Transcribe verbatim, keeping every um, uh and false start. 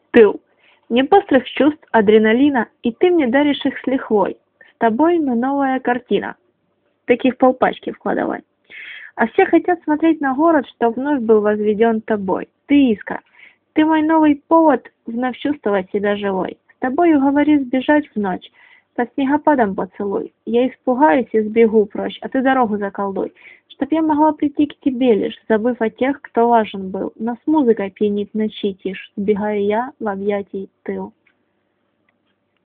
Тыл. Мне пострых чувств, адреналина, и ты мне даришь их с лихвой. С тобой мы новая картина. Таких полпачки вкладывай. А все хотят смотреть на город, что вновь был возведен тобой. Ты искра. Ты мой новый повод вновь чувствовать себя живой. С тобою, говори, сбежать в ночь. Под снегопадом поцелуй. Я испугаюсь и сбегу прочь, а ты дорогу заколдуй. Чтоб я могла прийти к тебе лишь, забыв о тех, кто важен был. Но с музыкой пьянит ночи тишь, сбегаю я в объятий тыл.